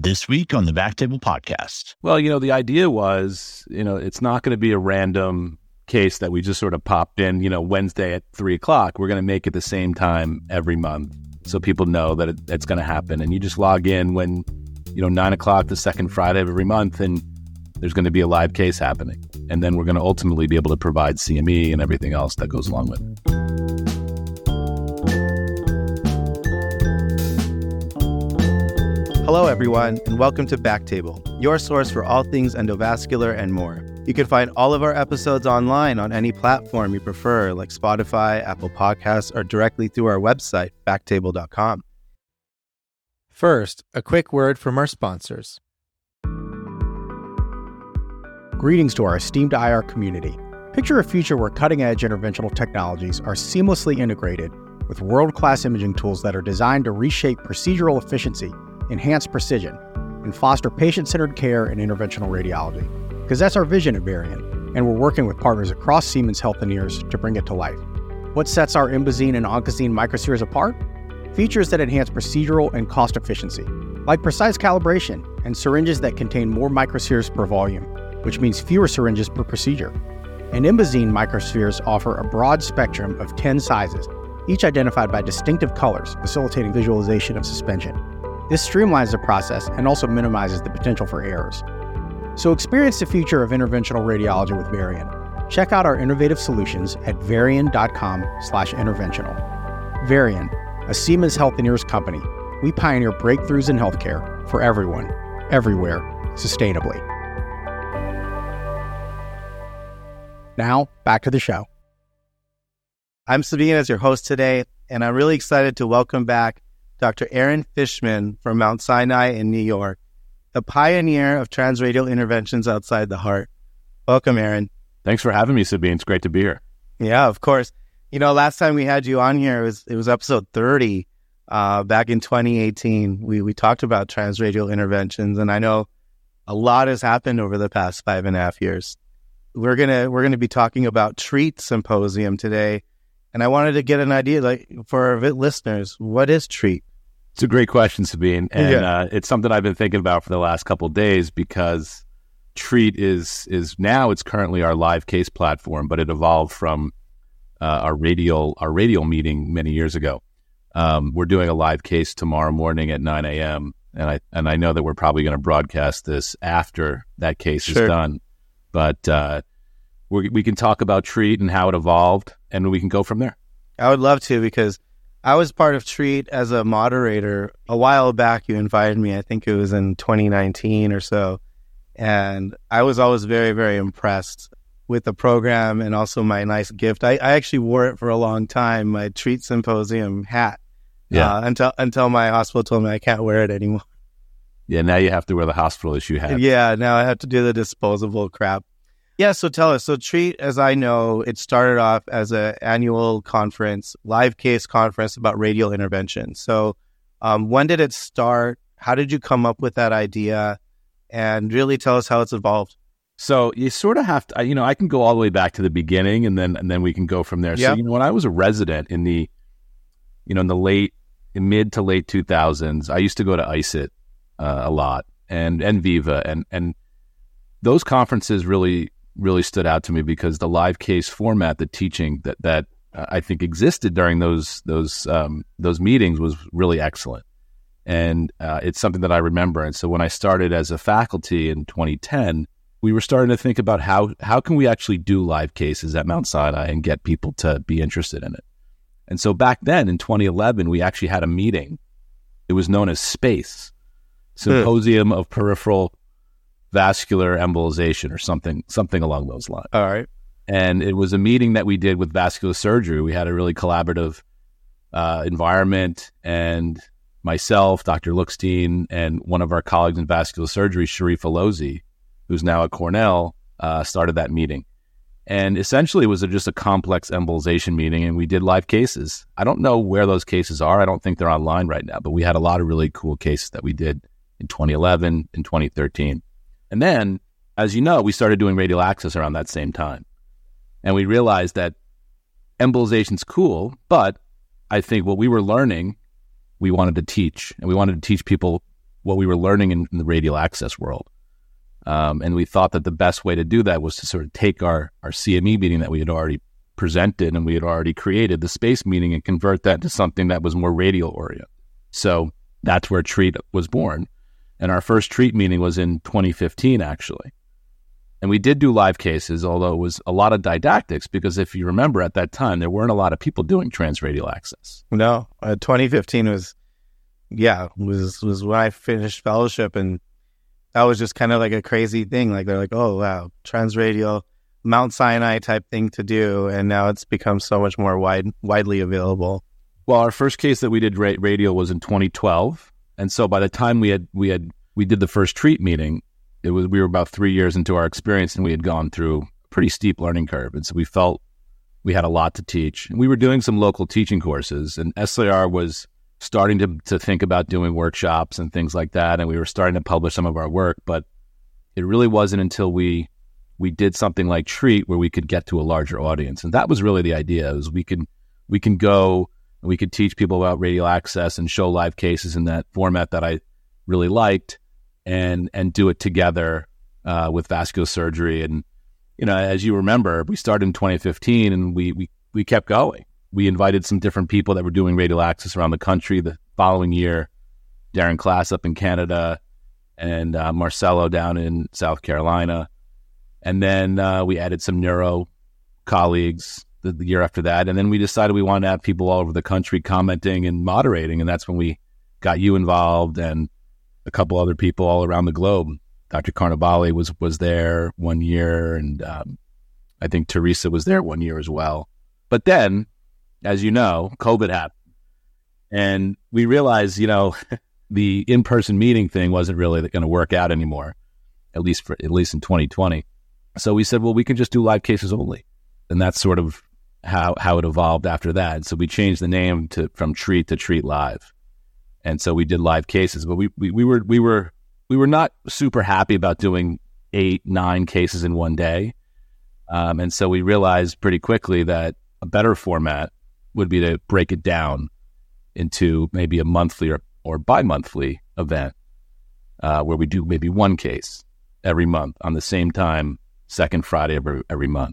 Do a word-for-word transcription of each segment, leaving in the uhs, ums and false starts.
This week on the Backtable Podcast. Well, you know, the idea was, you know, it's not going to be a random case that we just sort of popped in, you know, Wednesday at three o'clock. We're going to make it the same time every month so people know that it, it's going to happen. And you just log in when, you know, nine o'clock the second Friday of every month, and there's going to be a live case happening. And then we're going to ultimately be able to provide C M E and everything else that goes along with it. Hello, everyone, and welcome to Backtable, your source for all things endovascular and more. You can find all of our episodes online on any platform you prefer, like Spotify, Apple Podcasts, or directly through our website, backtable dot com. First, a quick word from our sponsors. Greetings to our esteemed I R community. Picture a future where cutting-edge interventional technologies are seamlessly integrated with world-class imaging tools that are designed to reshape procedural efficiency, enhance precision, and foster patient-centered care in interventional radiology. Because that's our vision at Varian, and we're working with partners across Siemens Healthineers to bring it to life. What sets our Embazine and Oncozine microspheres apart? Features that enhance procedural and cost efficiency, like precise calibration and syringes that contain more microspheres per volume, which means fewer syringes per procedure. And Embazine microspheres offer a broad spectrum of ten sizes, each identified by distinctive colors, facilitating visualization of suspension. This streamlines the process and also minimizes the potential for errors. So experience the future of interventional radiology with Varian. Check out our innovative solutions at varian dot com slash interventional. Varian, a Siemens Healthineers company. We pioneer breakthroughs in healthcare for everyone, everywhere, sustainably. Now, back to the show. I'm Sabine as your host today, and I'm really excited to welcome back Doctor Aaron Fishman from Mount Sinai in New York, the pioneer of transradial interventions outside the heart. Welcome, Aaron. Thanks for having me, Sabine. It's great to be here. Yeah, of course. You know, last time we had you on here, it was, it was episode thirty, uh, back in twenty eighteen. We we talked about transradial interventions, and I know a lot has happened over the past five and a half years. We're gonna we're gonna be talking about TREAT Symposium today, and I wanted to get an idea, like, for our listeners, what is TREAT? It's a great question, Sabine, and yeah. uh, it's something I've been thinking about for the last couple of days because TREAT is is now it's currently our live case platform, but it evolved from uh, our radial our radial meeting many years ago. Um, we're doing a live case tomorrow morning at nine a.m. and I and I know that we're probably going to broadcast this after that case Sure. is done, but uh, we we can talk about TREAT and how it evolved, and we can go from there. I would love to, because I was part of TREAT as a moderator a while back. You invited me, I think it was in twenty nineteen or so. And I was always very, very impressed with the program and also my nice gift. I, I actually wore it for a long time, my TREAT Symposium hat, Yeah. uh, until until my hospital told me I can't wear it anymore. Yeah, now you have to wear the hospital issue hat. Yeah, now I have to do the disposable crap. Yeah, so tell us. So TREAT, as I know, it started off as an annual conference, live case conference about radial intervention. So um, when did it start? How did you come up with that idea? And really tell us how it's evolved. So you sort of have to, you know, I can go all the way back to the beginning, and then and then we can go from there. Yep. So, you know, when I was a resident in the, you know, in the late, in mid to late two thousands, I used to go to I C I T uh, a lot, and and Viva, and and those conferences really. really stood out to me because the live case format, the teaching that that uh, I think existed during those those um, those meetings was really excellent, and uh, it's something that I remember. And so when I started as a faculty in twenty ten, we were starting to think about how how can we actually do live cases at Mount Sinai and get people to be interested in it. And so back then in twenty eleven, we actually had a meeting. It was known as SPACE, Symposium of Peripheral Vascular Embolization, or something something along those lines. All right. And it was a meeting that we did with vascular surgery. We had a really collaborative uh, environment, and myself, Doctor Lookstein, and one of our colleagues in vascular surgery, Sharif Alozi, who's now at Cornell, uh, started that meeting. And essentially it was a, just a complex embolization meeting, and we did live cases. I don't know where those cases are. I don't think they're online right now, but we had a lot of really cool cases that we did in twenty eleven and twenty thirteen. And then, as you know, we started doing radial access around that same time. And we realized that embolization's cool, but I think what we were learning, we wanted to teach. And we wanted to teach people what we were learning in, in the radial access world. Um, and we thought that the best way to do that was to sort of take our, our C M E meeting that we had already presented and we had already created, the space meeting, and convert that to something that was more radial oriented. So that's where Treat was born. And our first Treat meeting was in twenty fifteen, actually. And we did do live cases, although it was a lot of didactics, because if you remember at that time, there weren't a lot of people doing transradial access. No, uh, twenty fifteen was, yeah, was was when I finished fellowship, and that was just kind of like a crazy thing. Like they're like, oh wow, transradial, Mount Sinai type thing to do, and now it's become so much more wide widely available. Well, our first case that we did ra- radial was in twenty twelve, and so by the time we had we had we did the first Treat meeting, it was we were about three years into our experience, and we had gone through a pretty steep learning curve, and so we felt we had a lot to teach. And we were doing some local teaching courses, and S A R was starting to to think about doing workshops and things like that, and we were starting to publish some of our work, but it really wasn't until we we did something like Treat where we could get to a larger audience, and that was really the idea. Is we can we can go and we could teach people about radial access and show live cases in that format that I really liked, and and do it together uh, with vascular surgery. And you know, as you remember, we started in twenty fifteen, and we we we kept going. We invited some different people that were doing radial access around the country. The following year, Darren Class up in Canada, and uh, Marcelo down in South Carolina. And then uh, we added some neuro colleagues the, the year after that. And then we decided we wanted to have people all over the country commenting and moderating. And that's when we got you involved and a couple other people all around the globe. Doctor Carnevale was, was there one year. And um, I think Teresa was there one year as well. But then, as you know, COVID happened. And we realized, you know, the in-person meeting thing wasn't really going to work out anymore, at least for at least in twenty twenty. So we said, well, we can just do live cases only. And that's sort of how, how it evolved after that. So we changed the name to from Treat to Treat Live. And so we did live cases, but we, we, we were we were we were not super happy about doing eight, nine cases in one day. Um, and so we realized pretty quickly that a better format would be to break it down into maybe a monthly or, or bi-monthly event uh, where we do maybe one case every month on the same time, second Friday every, every month.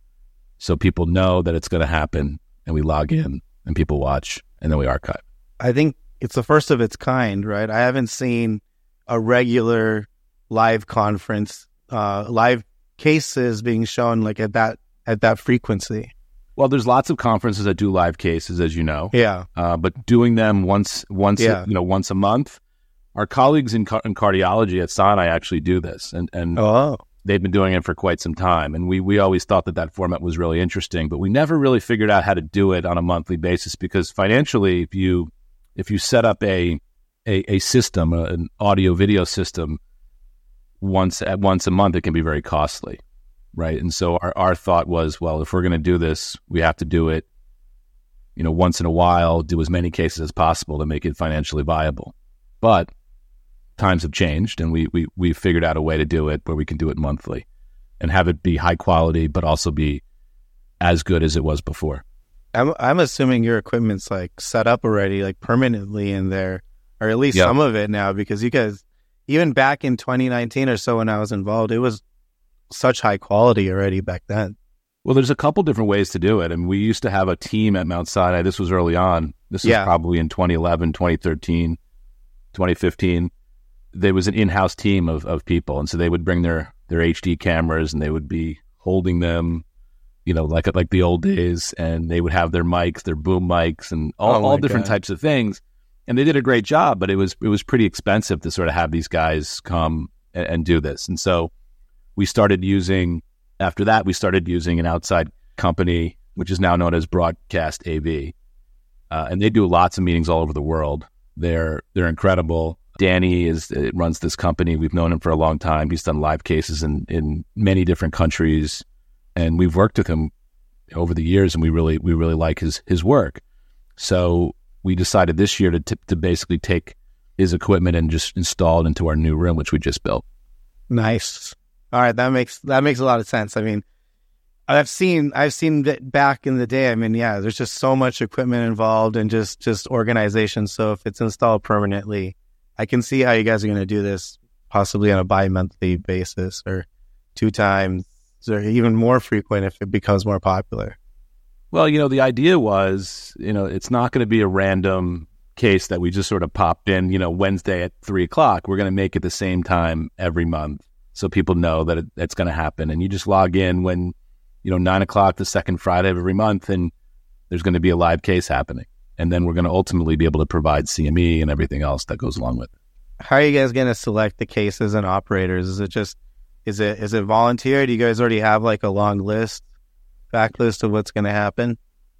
So people know that it's going to happen, and we log in and people watch, and then we archive. I think it's the first of its kind, right? I haven't seen a regular live conference, uh, live cases being shown like at that at that frequency. Well, there's lots of conferences that do live cases, as you know. Yeah. Uh, but doing them once, once, yeah. you know, once a month. Our colleagues in, in cardiology at Sinai actually do this, and and oh. they've been doing it for quite some time. And we we always thought that that format was really interesting, but we never really figured out how to do it on a monthly basis, because financially, if you if you set up a a, a system, a, an audio video system, once at once a month, it can be very costly. Right. And so our, our thought was, well, if we're going to do this, we have to do it, you know, once in a while, do as many cases as possible to make it financially viable. But times have changed, and we, we, we figured out a way to do it where we can do it monthly and have it be high quality, but also be as good as it was before. I'm, I'm assuming your equipment's like set up already, like permanently in there, or at least yep. some of it now, because you guys, even back in twenty nineteen or so when I was involved, it was such high quality already back then. Well, there's a couple different ways to do it. And we used to have a team at Mount Sinai. This was early on. This was yeah. probably in twenty eleven, twenty thirteen, twenty fifteen. There was an in-house team of, of people. And so they would bring their, their H D cameras, and they would be holding them, you know, like, like the old days. And they would have their mics, their boom mics, and all, oh all different God. types of things. And they did a great job, but it was, it was pretty expensive to sort of have these guys come and, and do this. And so we started using, after that, we started using an outside company, which is now known as Broadcast A V. Uh, and they do lots of meetings all over the world. They're they're incredible. Danny is it runs this company. We've known him for a long time. He's done live cases in, in many different countries. And we've worked with him over the years, and we really we really like his his work. So we decided this year to t- to basically take his equipment and just install it into our new room, which we just built. Nice. All right, that makes that makes a lot of sense. I mean, I've seen I've seen that back in the day. I mean, yeah, there's just so much equipment involved and just just organization. So if it's installed permanently, I can see how you guys are going to do this possibly on a bi-monthly basis or two times or even more frequent if it becomes more popular. Well, you know, the idea was, you know, it's not going to be a random case that we just sort of popped in, you know, Wednesday at three o'clock. We're going to make it the same time every month so people know that it, it's going to happen. And you just log in when, you know, nine o'clock the second Friday of every month, and there's going to be a live case happening. And then we're going to ultimately be able to provide C M E and everything else that goes along with it. How are you guys going to select the cases and operators? Is it just, is it is it volunteer? Do you guys already have like a long list, backlist of what's going to happen?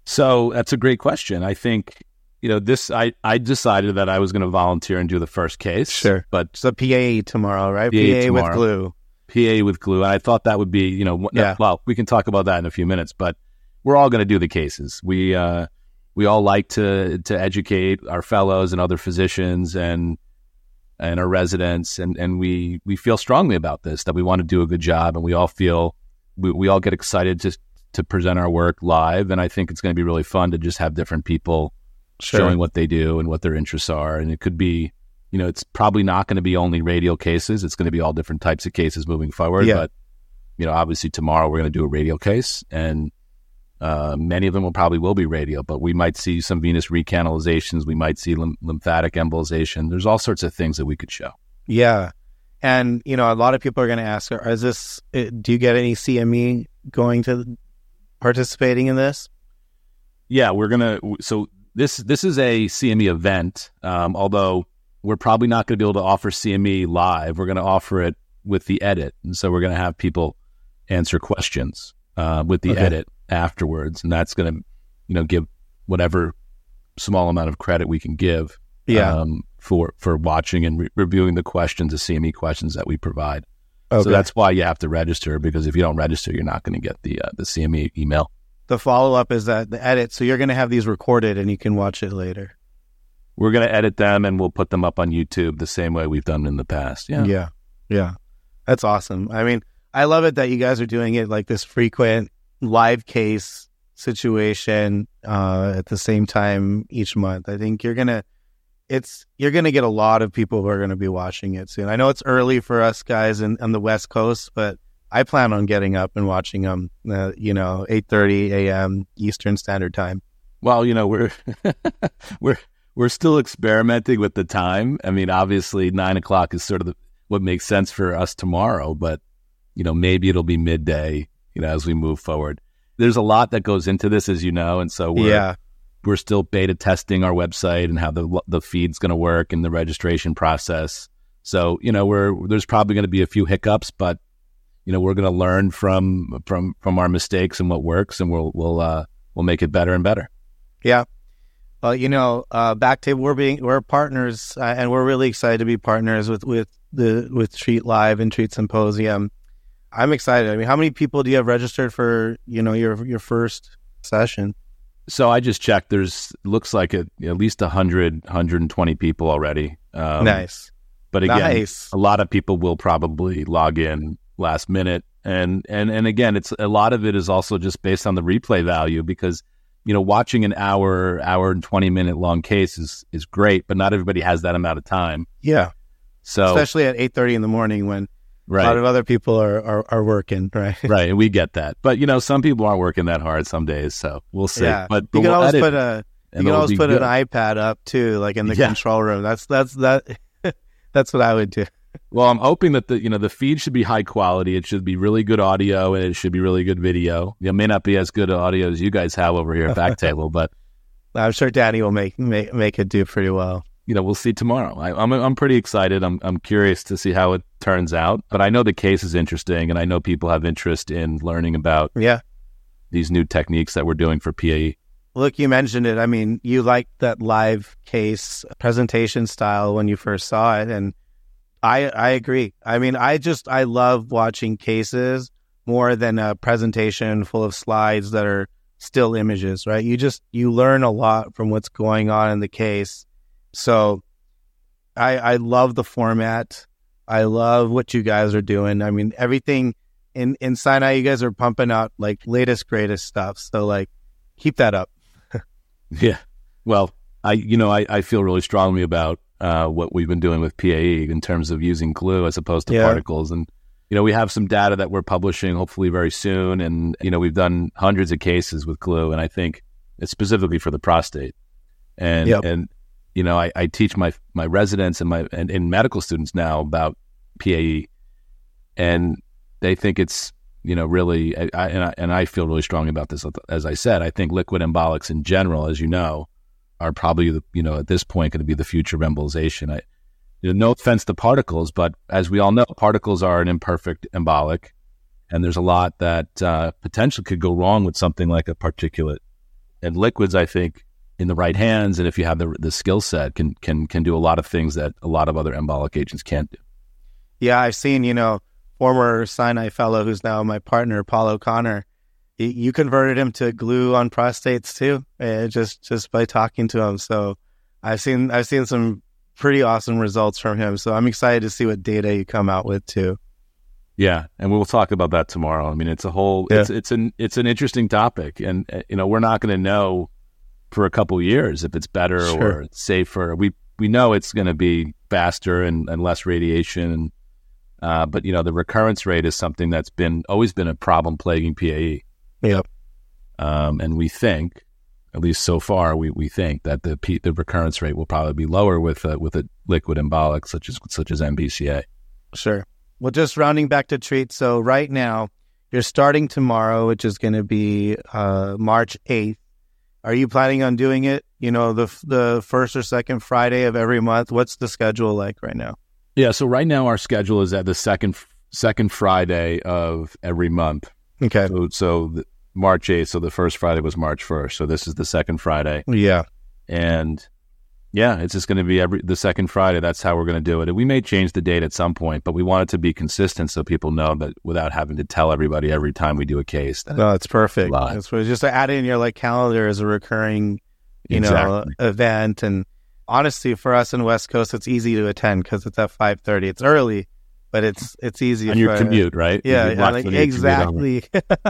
So that's a great question. I think, you know, this, I, I decided that I was going to volunteer and do the first case. Sure. But so P A tomorrow, right? P A P A tomorrow. with glue. P A with glue. And I thought that would be, you know, Yeah. well, we can talk about that in a few minutes, but we're all going to do the cases. We, uh, we all like to, to educate our fellows and other physicians and, and our residents. And, and we, we feel strongly about this, that we want to do a good job. And we all feel, we, we all get excited to, to present our work live. And I think it's going to be really fun to just have different people Sure. showing what they do and what their interests are. And it could be, you know, it's probably not going to be only radial cases. It's going to be all different types of cases moving forward. Yeah. But, you know, obviously tomorrow we're going to do a radial case, and uh, many of them will probably will be radial, but we might see some venous recanalizations. We might see lym- lymphatic embolization. There's all sorts of things that we could show. Yeah. And, you know, a lot of people are going to ask, is this, do you get any C M E going to participating in this? Yeah, we're going to, so this, this is a C M E event. Um, although we're probably not going to be able to offer C M E live. We're going to offer it with the edit. And so we're going to have people answer questions uh, with the Okay. edit afterwards. And that's going to, you know, give whatever small amount of credit we can give Yeah. um, for, for watching and re- reviewing the questions, the C M E questions that we provide. Okay. So that's why you have to register, because if you don't register, you're not going to get the uh, the C M E email. The follow-up is that the edit, so you're going to have these recorded and you can watch it later. We're going to edit them and we'll put them up on YouTube the same way we've done in the past. Yeah. Yeah. Yeah. That's awesome. I mean, I love it that you guys are doing it like this frequent live case situation uh, at the same time each month. I think you're going to, it's, you're going to get a lot of people who are going to be watching it soon. I know it's early for us guys in, on the West Coast, but I plan on getting up and watching them, uh, you know, eight thirty a.m. Eastern Standard Time. Well, you know, we're, we're, we're still experimenting with the time. I mean, obviously nine o'clock is sort of the, what makes sense for us tomorrow, but, you know, maybe it'll be midday, you know, as we move forward. There's a lot that goes into this, as you know, and so we're, Yeah. we're still beta testing our website and how the the feed's going to work and the registration process. So, you know, we're, there's probably going to be a few hiccups, but, you know, we're going to learn from, from, from our mistakes and what works, and we'll, we'll, uh, we'll make it better and better. Yeah. Well, you know, uh, Backtable, we're being, we're partners, uh, and we're really excited to be partners with, with the, with Treat Live and Treat Symposium. I'm excited. I mean, how many people do you have registered for, you know, your, your first session? So I just checked. There's looks like a, at least one hundred, one hundred twenty people already. Um, Nice. But again, Nice. a lot of people will probably log in last minute. And, and, and again, it's a lot of it is also just based on the replay value, because, you know, watching an hour, hour and twenty minute long case is, is great, but not everybody has that amount of time. Yeah. So, Especially at eight thirty in the morning when right. a lot of other people are, are, are working, right? Right, and we get that. But, you know, some people aren't working that hard some days, so we'll see. Yeah. But, You but can we'll always edit, put a, and you can it'll always be put good. an iPad up too, like in the Yeah. control room. That's, that's, that, that's what I would do. Well, I'm hoping that the, you know, the feed should be high quality. It should be really good audio, and it should be really good video. It may not be as good audio as you guys have over here at Backtable, but, I'm sure Danny will make, make, make it do pretty well. you know, we'll see tomorrow. I, I'm I'm pretty excited. I'm I'm curious to see how it turns out. But I know the case is interesting, and I know people have interest in learning about Yeah. these new techniques that we're doing for P A E. Look, you mentioned it. I mean, you liked that live case presentation style when you first saw it, and I I agree. I mean, I just I love watching cases more than a presentation full of slides that are still images, right? You just you learn a lot from what's going on in the case. So I I love the format. I love what you guys are doing. I mean, everything in in Sinai, you guys are pumping out like latest greatest stuff. So like, keep that up. Yeah. Well, I you know I, I feel really strongly about uh, what we've been doing with P A E in terms of using glue as opposed to Yeah. particles. And, you know, we have some data that we're publishing hopefully very soon. And, you know, we've done hundreds of cases with glue, and I think it's specifically for the prostate. And, Yep. and you know, I, I teach my my residents and my and, and medical students now about P A E, and they think it's, you know, really, I, I, and, I, and I feel really strongly about this. As I said, I think liquid embolics in general, as you know, are probably, the, you know, at this point going to be the future of embolization. I, you know, no offense to particles, but as we all know, particles are an imperfect embolic, and there's a lot that uh, potentially could go wrong with something like a particulate. And liquids, I think, in the right hands, and if you have the the skill set, can can can do a lot of things that a lot of other embolic agents can't do. Yeah, I've seen, you know, former Sinai fellow who's now my partner, Paul O'Connor. He, you converted him to glue on prostates too, uh, just just by talking to him. So I've seen I've seen some pretty awesome results from him. So I'm excited to see what data you come out with too. Yeah, and we'll talk about that tomorrow. I mean, it's a whole Yeah. it's it's an it's an interesting topic, and uh, you know, we're not going to know for a couple of years if it's better Sure. or safer. We we know it's going to be faster and, and less radiation, and uh, but you know, the recurrence rate is something that's been always been a problem plaguing P A E. Yep. Um, and we think, at least so far, we, we think that the P, the recurrence rate will probably be lower with a, with a liquid embolic such as such as M B C A. Sure. Well, just rounding back to treat. So right now, you're starting tomorrow, which is going to be uh, March eighth. Are you planning on doing it, you know, the the first or second Friday of every month? What's the schedule like right now? Yeah, so right now our schedule is at the second second Friday of every month. Okay. So, so the, March eighth, so the first Friday was March first. So this is the second Friday. Yeah. And yeah, it's just going to be every the second Friday. That's how we're going to do it. And we may change the date at some point, but we want it to be consistent so people know that without having to tell everybody every time we do a case. That No, it's perfect. Live. It's just to add in your like calendar as a recurring, you Exactly. know, event. And honestly, for us in West Coast, it's easy to attend because it's at five thirty. It's early, but it's it's easy on for, your commute, right? Yeah, You can yeah, watch like, when you commute on- exactly.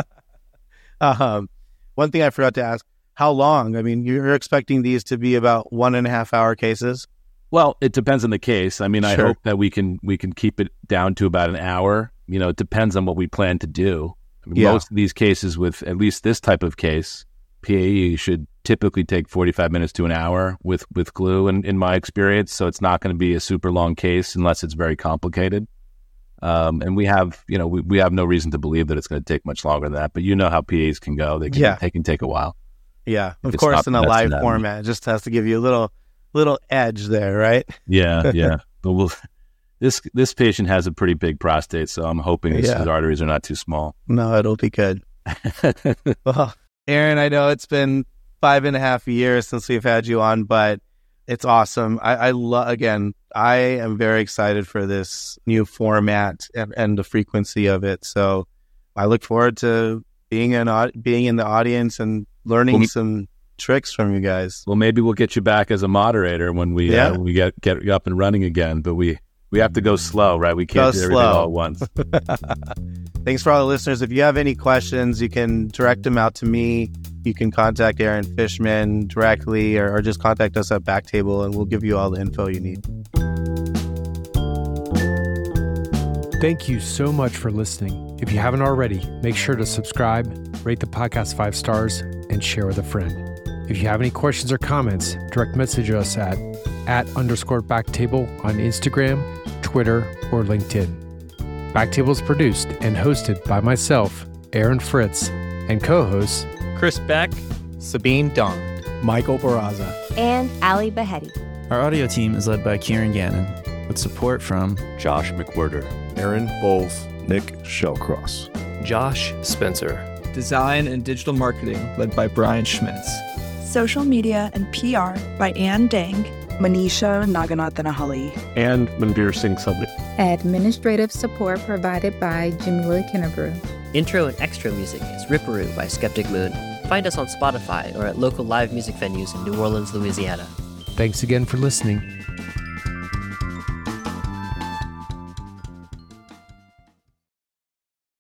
um, one thing I forgot to ask: how long? I mean, you're expecting these to be about one and a half hour cases. Well, it depends on the case. I mean, I Sure. hope that we can we can keep it down to about an hour. You know, it depends on what we plan to do. I mean, Yeah. Most of these cases, with at least this type of case, P A E should typically take forty-five minutes to an hour with, with glue, in, in my experience. So it's not going to be a super long case unless it's very complicated. Um, and we have, you know, we, we have no reason to believe that it's going to take much longer than that. But you know how P As can go; they can Yeah. they can take a while. Yeah, If of it's course, not in a less live than that. format, it just has to give you a little little edge there, right? Yeah, yeah. But we'll, this this patient has a pretty big prostate, so I'm hoping his, Yeah. his arteries are not too small. No, it'll be good. Well, Aaron, I know it's been five and a half years since we've had you on, but it's awesome. I, I love, again, I am very excited for this new format and, and the frequency of it. So I look forward to being an au- being in the audience and learning Well, some tricks from you guys. Well, maybe we'll get you back as a moderator when we Yeah. uh, when we get get up and running again. But we we have to go slow, right? We can't Go do everything slow. all at once. Thanks for all the listeners. If you have any questions, you can direct them out to me. You can contact Aaron Fishman directly or, or just contact us at Backtable and we'll give you all the info you need. Thank you so much for listening. If you haven't already, make sure to subscribe, rate the podcast five stars, and share with a friend. If you have any questions or comments, direct message us at at underscore Backtable on Instagram, Twitter, or LinkedIn. Backtable is produced and hosted by myself, Aaron Fritz, and co-hosts Chris Beck, Sabine Don, Michael Barraza. and Ali Behetti. Our audio team is led by Kieran Gannon, with support from Josh McWhirter, Aaron Bowles, Nick Shellcross. Josh Spencer, Design and Digital Marketing led by Brian Schmitz. Social media and P R by Ann Dang. Manisha Naganathanahali. And Manveer Singh Subhi. Administrative support provided by Jamila Kinnebrew. Intro and extra music is Ripperoo by Skeptic Moon. Find us on Spotify or at local live music venues in New Orleans, Louisiana. Thanks again for listening.